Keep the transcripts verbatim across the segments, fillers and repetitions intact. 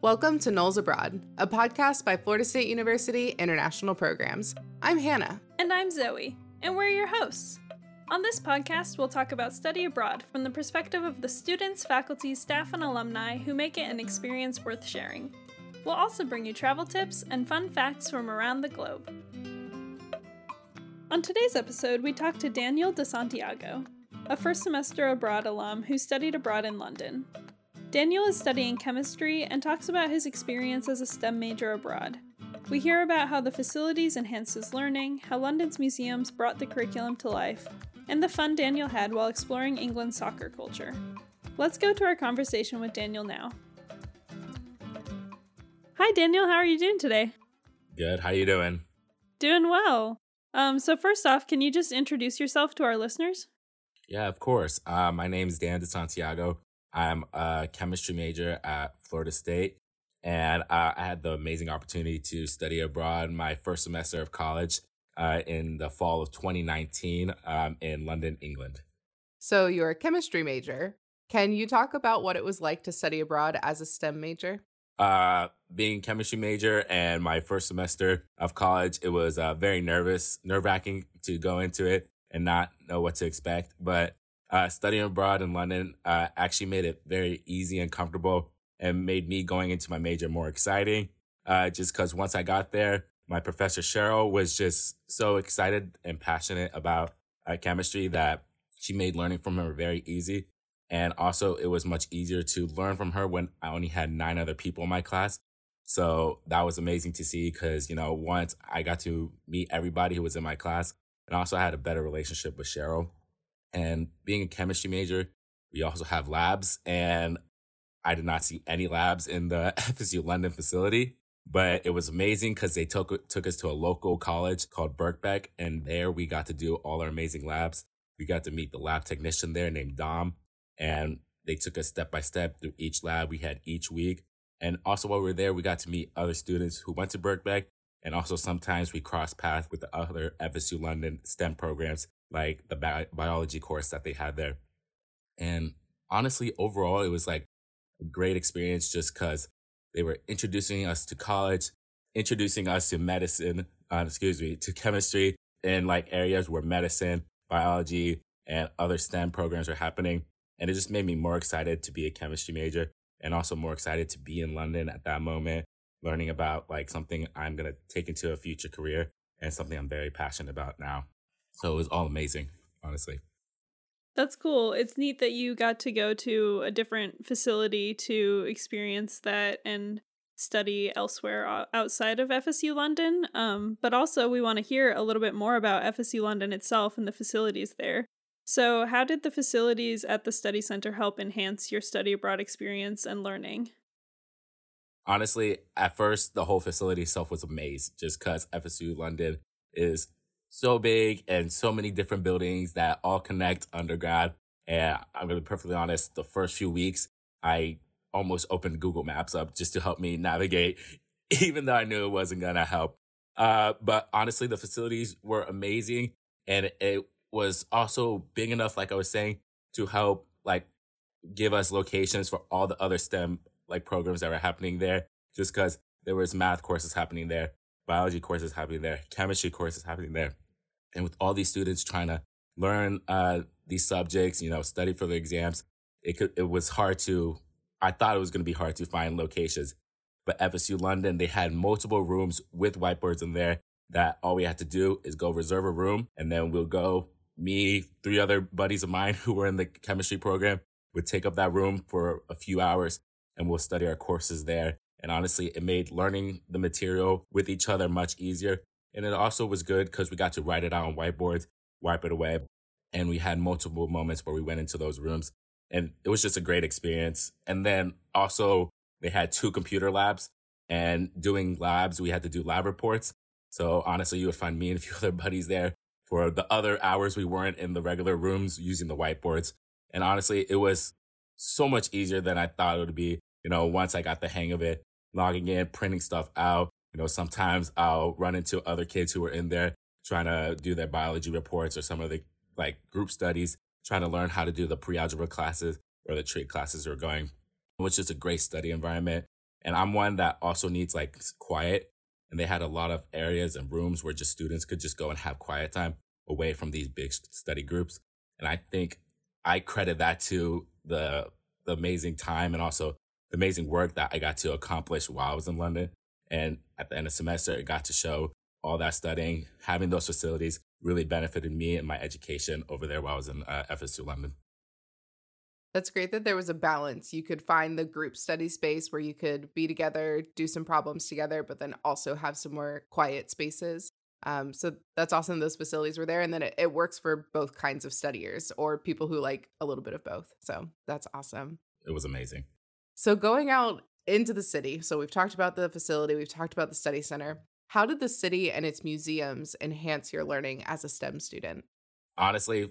Welcome to Knowles Abroad, a podcast by Florida State University International Programs. I'm Hannah. And I'm Zoe, and we're your hosts. On this podcast, we'll talk about study abroad from the perspective of the students, faculty, staff, and alumni who make it an experience worth sharing. We'll also bring you travel tips and fun facts from around the globe. On today's episode, we talk to Daniel DeSantiago, a first semester abroad alum who studied abroad in London. Daniel is studying chemistry and talks about his experience as a STEM major abroad. We hear about how the facilities enhanced his learning, how London's museums brought the curriculum to life, and the fun Daniel had while exploring England's soccer culture. Let's go to our conversation with Daniel now. Hi Daniel, how are you doing today? Good, how you doing? Doing well. Um, so first off, can you just introduce yourself to our listeners? Yeah, of course. Uh, my name is Dan DeSantiago. I'm a chemistry major at Florida State, and uh, I had the amazing opportunity to study abroad my first semester of college uh, in the fall of twenty nineteen um, in London, England. So you're a chemistry major. Can you talk about what it was like to study abroad as a STEM major? Uh, being a chemistry major and my first semester of college, it was uh, very nervous, nerve-wracking to go into it and not know what to expect, but Uh, studying abroad in London uh, actually made it very easy and comfortable and made me going into my major more exciting. Uh, just because once I got there, my professor Cheryl was just so excited and passionate about uh, chemistry that she made learning from her very easy. And also, it was much easier to learn from her when I only had nine other people in my class. So that was amazing to see because, you know, once I got to meet everybody who was in my class, and also I had a better relationship with Cheryl. And being a chemistry major, we also have labs, and I did not see any labs in the F S U London facility, but it was amazing because they took took us to a local college called Birkbeck, and there we got to do all our amazing labs. We got to meet the lab technician there named Dom, and they took us step by step through each lab we had each week. And also while we were there, we got to meet other students who went to Birkbeck, and also sometimes we crossed paths with the other F S U London STEM programs, like the bi- biology course that they had there. And honestly, overall, it was like a great experience just because they were introducing us to college, introducing us to medicine, uh, excuse me, to chemistry in like areas where medicine, biology, and other STEM programs are happening. And it just made me more excited to be a chemistry major and also more excited to be in London at that moment, learning about like something I'm going to take into a future career and something I'm very passionate about now. So it was all amazing, honestly. That's cool. It's neat that you got to go to a different facility to experience that and study elsewhere outside of F S U London. Um, but also we want to hear a little bit more about F S U London itself and the facilities there. So how did the facilities at the study center help enhance your study abroad experience and learning? Honestly, at first, the whole facility itself was a maze just because F S U London is so big and so many different buildings that all connect undergrad. And I'm going to be perfectly honest, the first few weeks, I almost opened Google Maps up just to help me navigate, even though I knew it wasn't going to help. Uh, but honestly, the facilities were amazing. And it was also big enough, like I was saying, to help like give us locations for all the other STEM like programs that were happening there, just because there was math courses happening there, biology courses happening there, chemistry courses happening there. And with all these students trying to learn uh, these subjects, you know, study for the exams, it could it was hard to, I thought it was going to be hard to find locations. But F S U London, they had multiple rooms with whiteboards in there that all we had to do is go reserve a room. And then we'll go, me, three other buddies of mine who were in the chemistry program would take up that room for a few hours and we'll study our courses there. And honestly, it made learning the material with each other much easier. And it also was good because we got to write it out on whiteboards, wipe it away. And we had multiple moments where we went into those rooms. And it was just a great experience. And then also they had two computer labs. And doing labs, we had to do lab reports. So honestly, you would find me and a few other buddies there for the other hours we weren't in the regular rooms using the whiteboards. And honestly, it was so much easier than I thought it would be. You know, once I got the hang of it, logging in, printing stuff out. You know, sometimes I'll run into other kids who were in there trying to do their biology reports or some of the like group studies, trying to learn how to do the pre-algebra classes or the trig classes are going, which is a great study environment. And I'm one that also needs like quiet. And they had a lot of areas and rooms where just students could just go and have quiet time away from these big study groups. And I think I credit that to the, the amazing time and also the amazing work that I got to accomplish while I was in London. And at the end of the semester, it got to show all that studying, having those facilities really benefited me and my education over there while I was in uh, F S U London. That's great that there was a balance. You could find the group study space where you could be together, do some problems together, but then also have some more quiet spaces. Um, so that's awesome those facilities were there. And then it, it works for both kinds of studiers or people who like a little bit of both. So that's awesome. It was amazing. So going out into the city, so we've talked about the facility, we've talked about the study center. How did the city and its museums enhance your learning as a STEM student? Honestly,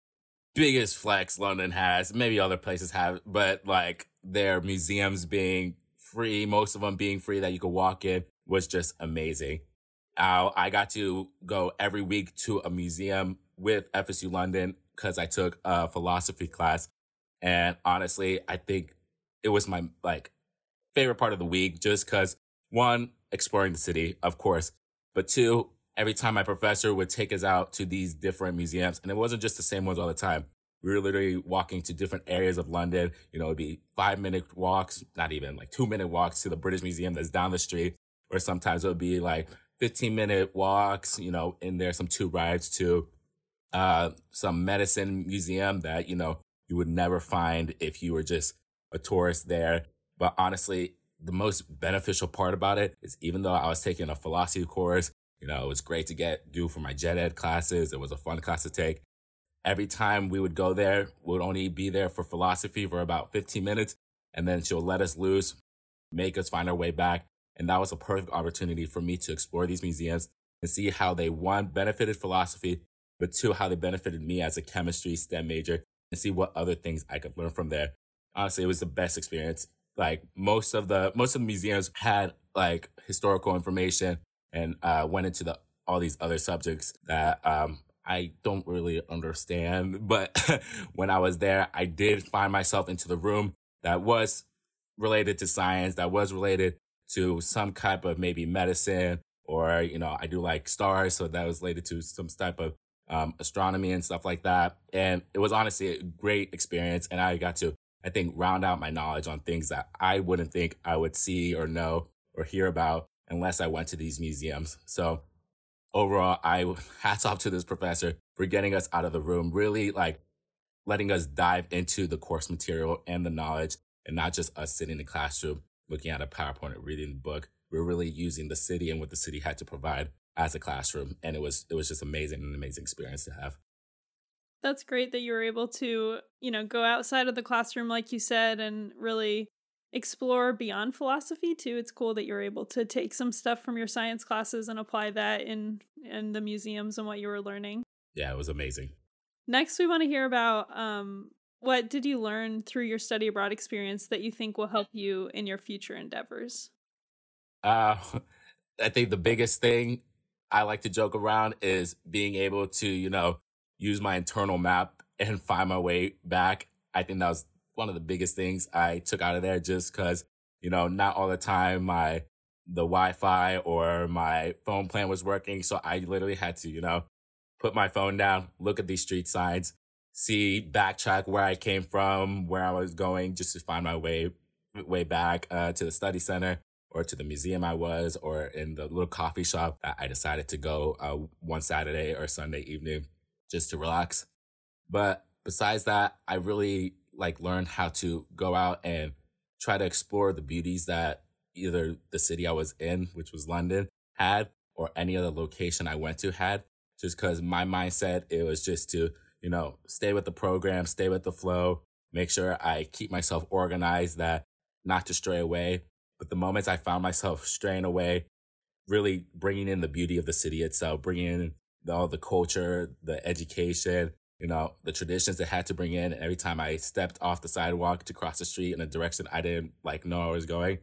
biggest flex London has, maybe other places have, but like their museums being free, most of them being free that you could walk in was just amazing. Uh, I got to go every week to a museum with F S U London because I took a philosophy class. And honestly, I think it was my like favorite part of the week just because one, exploring the city, of course, but two, every time my professor would take us out to these different museums, and it wasn't just the same ones all the time. We were literally walking to different areas of London. You know, it'd be five minute walks, not even like two minute walks to the British Museum that's down the street, or sometimes it would be like fifteen minute walks, you know, in there, some tube rides to uh, some medicine museum that, you know, you would never find if you were just a tourist there. But honestly, the most beneficial part about it is even though I was taking a philosophy course, you know, it was great to get do for my gen ed classes. It was a fun class to take. Every time we would go there, we would only be there for philosophy for about fifteen minutes. And then she'll let us loose, make us find our way back. And that was a perfect opportunity for me to explore these museums and see how they, one, benefited philosophy, but two, how they benefited me as a chemistry STEM major and see what other things I could learn from there. Honestly, it was the best experience. Like most of the, most of the museums had like historical information and uh, went into the all these other subjects that um, I don't really understand. But when I was there, I did find myself into the room that was related to science, that was related to some type of maybe medicine, or, you know, I do like stars. So that was related to some type of um, astronomy and stuff like that. And it was honestly a great experience. And I got to, I think, round out my knowledge on things that I wouldn't think I would see or know or hear about unless I went to these museums. So overall, I hats off to this professor for getting us out of the room, really like letting us dive into the course material and the knowledge, and not just us sitting in the classroom looking at a PowerPoint or reading the book. We're really using the city and what the city had to provide as a classroom. And it was it was just amazing, an amazing experience to have. That's great that you were able to, you know, go outside of the classroom, like you said, and really explore beyond philosophy too. It's cool that you're able to take some stuff from your science classes and apply that in in the museums and what you were learning. Yeah, it was amazing. Next, we want to hear about um, what did you learn through your study abroad experience that you think will help you in your future endeavors? Uh, I think the biggest thing I like to joke around is being able to, you know, use my internal map and find my way back. I think that was one of the biggest things I took out of there, just because, you know, not all the time my the Wi-Fi or my phone plan was working. So I literally had to, you know, put my phone down, look at these street signs, see, backtrack where I came from, where I was going, just to find my way way back uh, to the study center or to the museum I was, or in the little coffee shop that I decided to go uh, one Saturday or Sunday evening just to relax. But besides that, I really like learned how to go out and try to explore the beauties that either the city I was in, which was London, had, or any other location I went to had, just because my mindset, it was just to, you know, stay with the program, stay with the flow, make sure I keep myself organized, that not to stray away. But the moments I found myself straying away, really bringing in the beauty of the city itself, bringing in all the culture, the education, you know, the traditions they had to bring in. Every time I stepped off the sidewalk to cross the street in a direction I didn't like know I was going,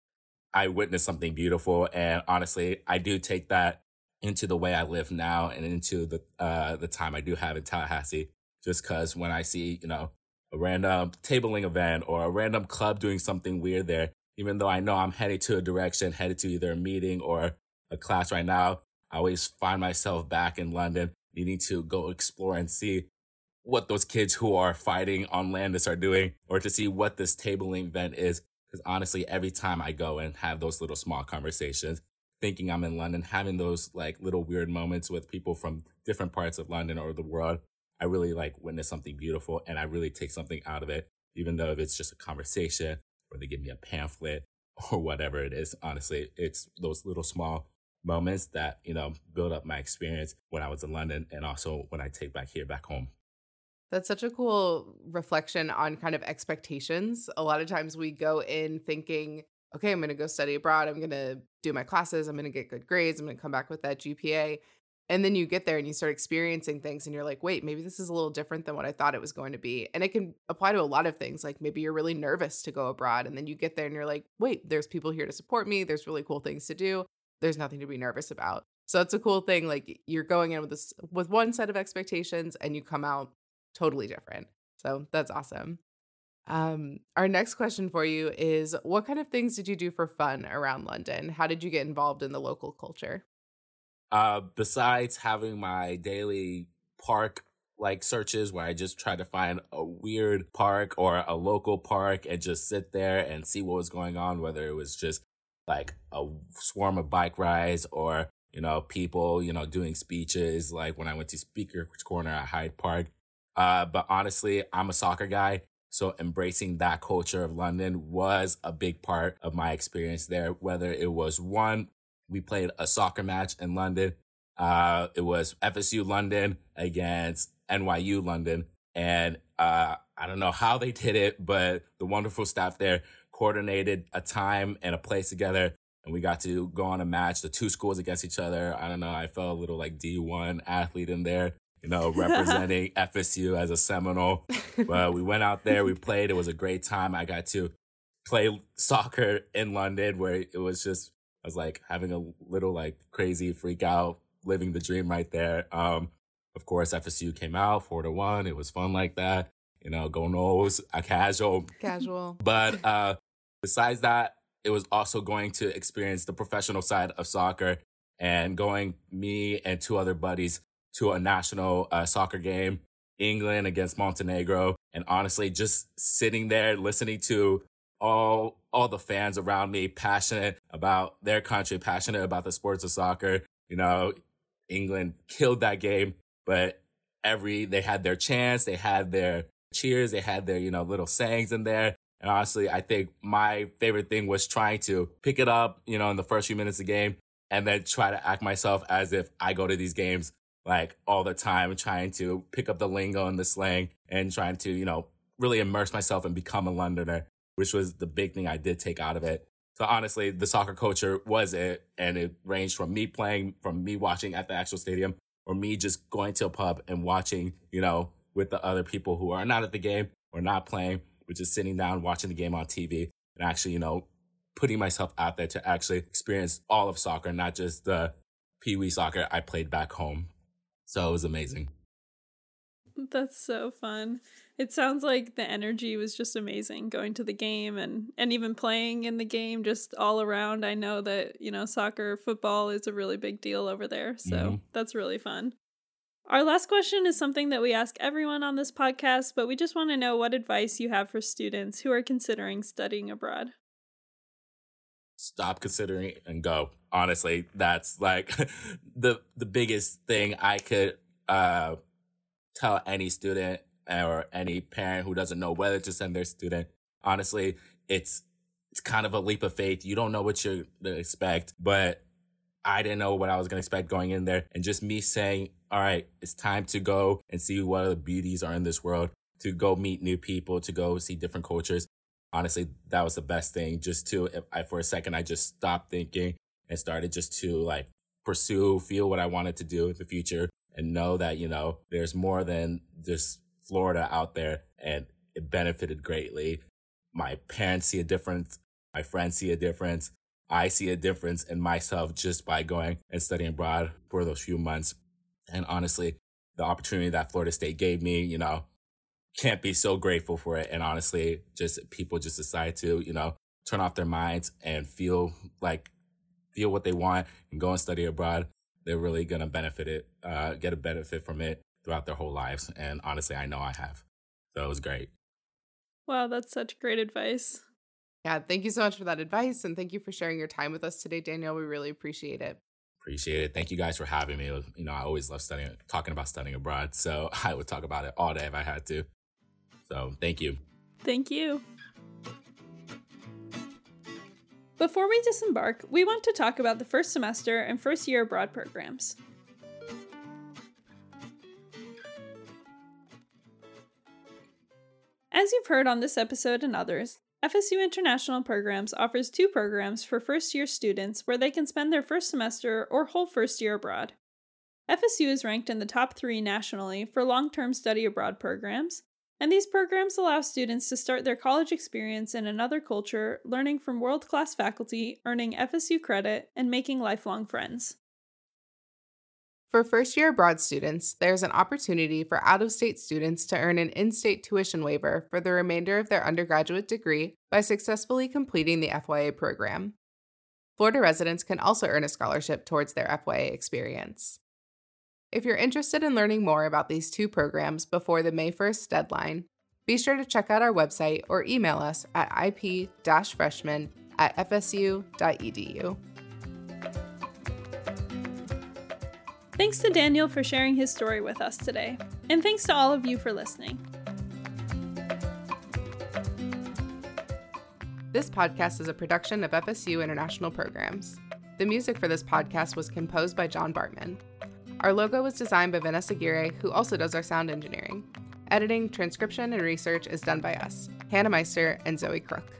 I witnessed something beautiful. And honestly, I do take that into the way I live now and into the uh, the time I do have in Tallahassee. Just because when I see, you know, a random tabling event or a random club doing something weird there, even though I know I'm headed to a direction, headed to either a meeting or a class right now, I always find myself back in London needing to go explore and see what those kids who are fighting on Landis are doing, or to see what this tabling event is. Because honestly, every time I go and have those little small conversations, thinking I'm in London, having those like little weird moments with people from different parts of London or the world, I really like witness something beautiful, and I really take something out of it, even though if it's just a conversation or they give me a pamphlet or whatever it is. Honestly, it's those little small moments that, you know, build up my experience when I was in London and also when I take back here, back home. That's such a cool reflection on kind of expectations. A lot of times we go in thinking, okay, I'm going to go study abroad. I'm going to do my classes. I'm going to get good grades. I'm going to come back with that G P A. And then you get there and you start experiencing things and you're like, wait, maybe this is a little different than what I thought it was going to be. And it can apply to a lot of things. Like maybe you're really nervous to go abroad. And then you get there and you're like, wait, there's people here to support me. There's really cool things to do. There's nothing to be nervous about. So it's a cool thing. Like you're going in with this with one set of expectations and you come out totally different. So that's awesome. Um, our next question for you is, what kind of things did you do for fun around London? How did you get involved in the local culture? Uh, besides having my daily park like searches where I just try to find a weird park or a local park and just sit there and see what was going on, whether it was just like a swarm of bike rides or, you know, people, you know, doing speeches, like when I went to Speaker Corner at Hyde Park. Uh, but honestly, I'm a soccer guy. So embracing that culture of London was a big part of my experience there, whether it was one, we played a soccer match in London. Uh, it was F S U London against N Y U London. And uh, I don't know how they did it, but the wonderful staff there coordinated a time and a place together. And we got to go on a match, the two schools against each other. I don't know. I felt a little like D one athlete in there, you know, representing F S U as a Seminole. But we went out there, we played. It was a great time. I got to play soccer in London where it was just, I was like having a little like crazy freak out, living the dream right there. Um, of course, F S U came out four to one. It was fun like that. You know, go Noles, a casual. Casual. But uh, besides that, it was also going to experience the professional side of soccer and going me and two other buddies to a national uh, soccer game, England against Montenegro. And honestly, just sitting there listening to all all the fans around me passionate about their country, passionate about the sports of soccer. You know, England killed that game, but every they had their chants, they had their cheers, they had their, you know, little sayings in there. And honestly, I think my favorite thing was trying to pick it up, you know, in the first few minutes of the game and then try to act myself as if I go to these games like all the time, trying to pick up the lingo and the slang and trying to, you know, really immerse myself and become a Londoner, which was the big thing I did take out of it. So honestly, the soccer culture was it. And it ranged from me playing, from me watching at the actual stadium, or me just going to a pub and watching, you know, with the other people who are not at the game or not playing, but just sitting down, watching the game on T V and actually, you know, putting myself out there to actually experience all of soccer, not just the pee-wee soccer I played back home. So it was amazing. That's so fun. It sounds like the energy was just amazing going to the game and, and even playing in the game just all around. I know that, you know, soccer, football is a really big deal over there. So mm-hmm. That's really fun. Our last question is something that we ask everyone on this podcast, but we just want to know what advice you have for students who are considering studying abroad. Stop considering and go. Honestly, that's like the the biggest thing I could uh, tell any student or any parent who doesn't know whether to send their student. Honestly, it's it's kind of a leap of faith. You don't know what you're to expect, but I didn't know what I was going to expect going in there. And just me saying, all right, it's time to go and see what other beauties are in this world, to go meet new people, to go see different cultures. Honestly, that was the best thing. Just to, if I, for a second, I just stopped thinking and started just to like pursue, feel what I wanted to do in the future and know that, you know, there's more than just Florida out there, and it benefited greatly. My parents see a difference. My friends see a difference. I see a difference in myself just by going and studying abroad for those few months. And honestly, the opportunity that Florida State gave me, you know, can't be so grateful for it. And honestly, just people just decide to, you know, turn off their minds and feel like, feel what they want and go and study abroad, they're really going to benefit it, uh, get a benefit from it throughout their whole lives. And honestly, I know I have. So it was great. Wow, that's such great advice. Yeah, thank you so much for that advice. And thank you for sharing your time with us today, Daniel. We really appreciate it. Appreciate it. Thank you guys for having me. Was, you know, I always love studying, talking about studying abroad. So I would talk about it all day if I had to. So thank you. Thank you. Before we disembark, we want to talk about the first semester and first year abroad programs. As you've heard on this episode and others, F S U International Programs offers two programs for first-year students where they can spend their first semester or whole first year abroad. F S U is ranked in the top three nationally for long-term study abroad programs, and these programs allow students to start their college experience in another culture, learning from world-class faculty, earning F S U credit, and making lifelong friends. For first-year abroad students, there's an opportunity for out-of-state students to earn an in-state tuition waiver for the remainder of their undergraduate degree by successfully completing the F Y A program. Florida residents can also earn a scholarship towards their F Y A experience. If you're interested in learning more about these two programs before the May first deadline, be sure to check out our website or email us at I P freshman at F S U dot E D U. Thanks to Daniel for sharing his story with us today, and thanks to all of you for listening. This podcast is a production of F S U International Programs. The music for this podcast was composed by John Bartman. Our logo was designed by Vanessa Aguirre, who also does our sound engineering. Editing, transcription, and research is done by us, Hannah Meister and Zoe Crook.